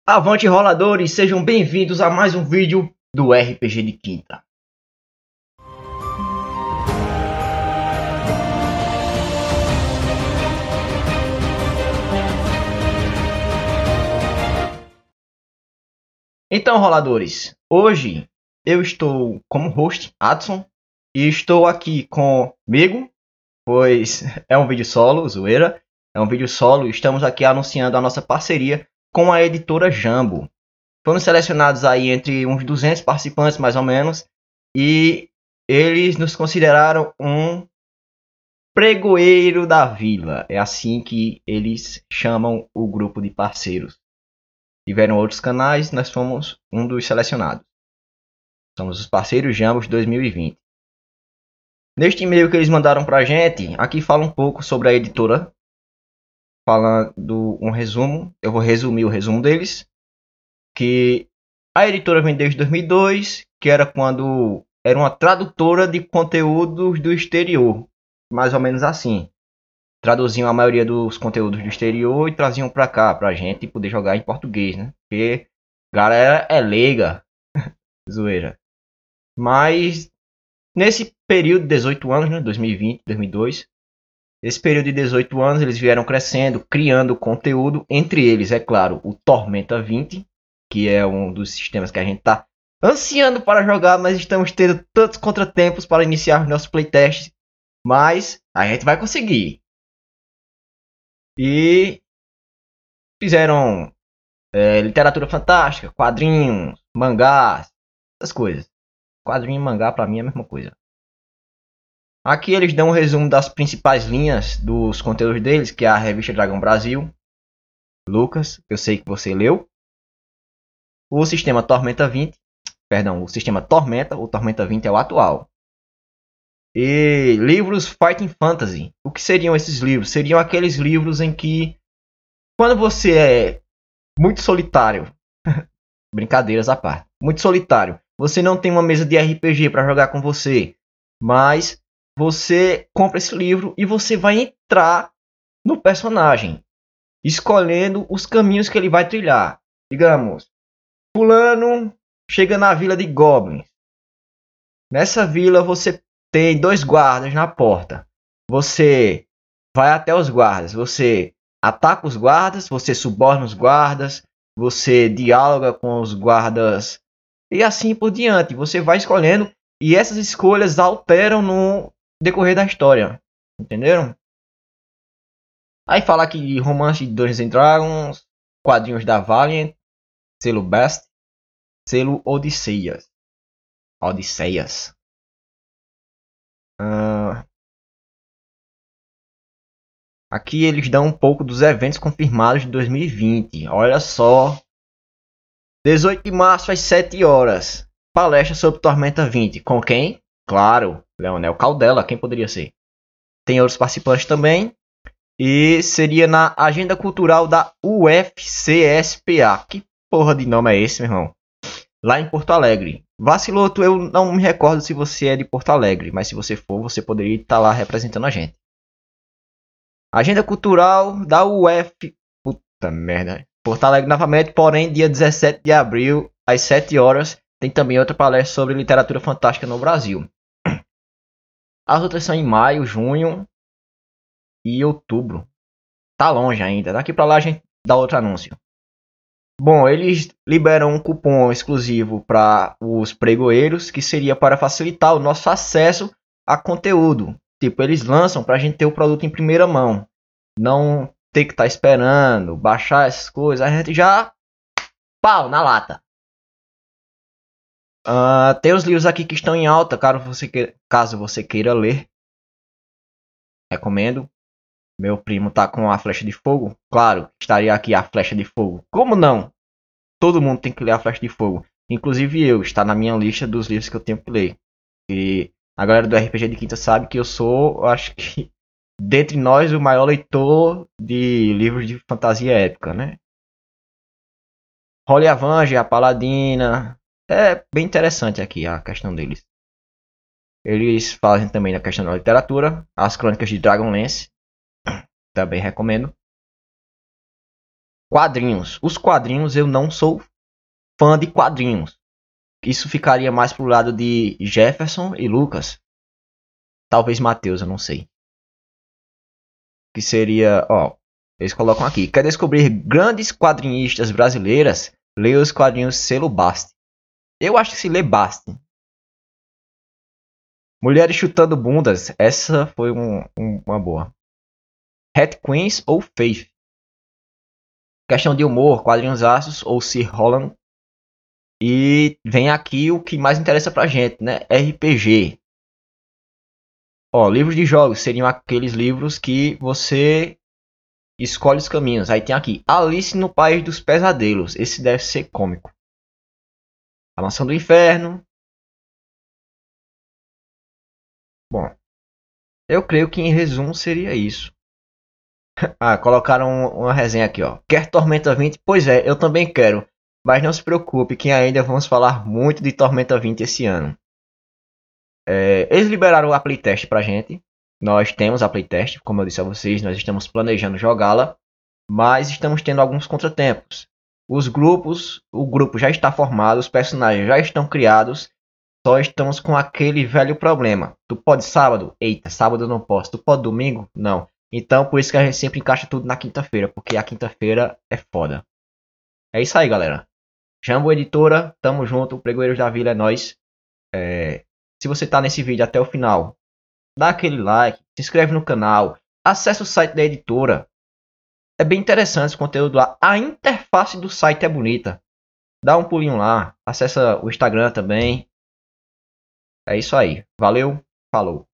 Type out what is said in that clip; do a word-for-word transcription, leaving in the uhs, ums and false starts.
Avante roladores, sejam bem-vindos a mais um vídeo do R P G de Quinta. Então, roladores, hoje eu estou como host, Adson, e estou aqui comigo, pois é um vídeo solo, zoeira, é um vídeo solo, e estamos aqui anunciando a nossa parceria com a editora Jambo. Foram selecionados aí entre uns duzentos participantes, mais ou menos, e eles nos consideraram um pregoeiro da vila. É assim que eles chamam o grupo de parceiros. Tiveram outros canais, nós fomos um dos selecionados. Somos os parceiros Jambos dois mil e vinte. Neste e-mail que eles mandaram pra gente, aqui fala um pouco sobre a editora, falando um resumo. Eu vou resumir o resumo deles. Que a editora vem desde dois mil e dois, que era quando era uma tradutora de conteúdos do exterior, mais ou menos assim. Traduziam a maioria dos conteúdos do exterior e traziam para cá, pra gente poder jogar em português, né? Porque a galera é leiga, zoeira. Mas nesse período de dezoito anos, né? dois mil e vinte, dois mil e dois, esse período de dezoito anos eles vieram crescendo, criando conteúdo, entre eles, é claro, o Tormenta vinte, que é um dos sistemas que a gente está ansiando para jogar, mas estamos tendo tantos contratempos para iniciar os nossos playtests, mas a gente vai conseguir. E fizeram é, literatura fantástica, quadrinhos, mangás, essas coisas. Quadrinho e mangá para mim é a mesma coisa. Aqui eles dão um resumo das principais linhas dos conteúdos deles, que é a revista Dragão Brasil. Lucas, eu sei que você leu. O sistema Tormenta vinte, perdão, o sistema Tormenta, o Tormenta vinte é o atual. E livros Fighting Fantasy. O que seriam esses livros? Seriam aqueles livros em que, quando você é muito solitário, brincadeiras à parte, muito solitário, você não tem uma mesa de R P G para jogar com você, mas você compra esse livro e você vai entrar no personagem, escolhendo os caminhos que ele vai trilhar. Digamos, fulano chega na vila de Goblins. Nessa vila você tem dois guardas na porta. Você vai até os guardas. Você ataca os guardas. Você suborna os guardas. Você dialoga com os guardas. E assim por diante. Você vai escolhendo. E essas escolhas alteram no decorrer da história. Entenderam? Aí fala aqui de romance de Dungeons and Dragons. Quadrinhos da Valiant. Selo Best. Selo Odisseias. Odisseias. Uh, aqui eles dão um pouco dos eventos confirmados de dois mil e vinte. Olha só. dezoito de março às sete horas. Palestra sobre Tormenta vinte. Com quem? Claro, Leonel Caldela. Quem poderia ser? Tem outros participantes também. E seria na agenda cultural da U F C S P A. Que porra de nome é esse, meu irmão? Lá em Porto Alegre. Vaciloto, eu não me recordo se você é de Porto Alegre, mas se você for, você poderia estar lá representando a gente. Agenda cultural da U F... Puta merda. Porto Alegre novamente, porém, dia dezessete de abril, às sete horas, tem também outra palestra sobre literatura fantástica no Brasil. As outras são em maio, junho e outubro. Tá longe ainda. Daqui pra lá a gente dá outro anúncio. Bom, eles liberam um cupom exclusivo para os pregoeiros, que seria para facilitar o nosso acesso a conteúdo. Tipo, eles lançam para a gente ter o produto em primeira mão. Não ter que estar tá esperando, baixar essas coisas. A gente já... Pau, na lata. Uh, tem os livros aqui que estão em alta, caso você queira, caso você queira ler. Recomendo. Meu primo tá com a Flecha de Fogo. Claro, estaria aqui a Flecha de Fogo. Como não? Todo mundo tem que ler a Flecha de Fogo. Inclusive eu. Está na minha lista dos livros que eu tenho que ler. E a galera do R P G de Quinta sabe que eu sou, acho que, dentre nós, o maior leitor de livros de fantasia épica, né? Holly Avange, a Paladina. É bem interessante aqui a questão deles. Eles fazem também na questão da literatura. As Crônicas de Dragonlance. Também recomendo. Quadrinhos. Os quadrinhos eu não sou fã de quadrinhos. Isso ficaria mais pro lado de Jefferson e Lucas. Talvez Matheus, eu não sei. Que seria, ó, eles colocam aqui. Quer descobrir grandes quadrinistas brasileiras? Leia os quadrinhos selo Basti. Eu acho que se lê Basti. Mulheres chutando bundas. Essa foi um, um, uma boa. Hat Queens ou Faith? Questão de humor, quadrinhos aços ou Sir Holland. E vem aqui o que mais interessa pra gente, né? R P G. Ó, livros de jogos seriam aqueles livros que você escolhe os caminhos. Aí tem aqui Alice no País dos Pesadelos. Esse deve ser cômico. A Mansão do Inferno. Bom, eu creio que em resumo seria isso. Ah, colocaram uma resenha aqui, ó. Quer Tormenta vinte? Pois é, eu também quero. Mas não se preocupe que ainda vamos falar muito de Tormenta vinte esse ano. É, eles liberaram a playtest pra gente. Nós temos a playtest, como eu disse a vocês, nós estamos planejando jogá-la. Mas estamos tendo alguns contratempos. Os grupos, o grupo já está formado, os personagens já estão criados. Só estamos com aquele velho problema. Tu pode sábado? Eita, sábado eu não posso. Tu pode domingo? Não. Então por isso que a gente sempre encaixa tudo na quinta-feira. Porque a quinta-feira é foda. É isso aí, galera. Jambo Editora, tamo junto. Pregoeiros da Vila é nóis. É... Se você tá nesse vídeo até o final, dá aquele like, se inscreve no canal, acessa o site da editora. É bem interessante esse conteúdo lá. A interface do site é bonita. Dá um pulinho lá. Acessa o Instagram também. É isso aí. Valeu. Falou.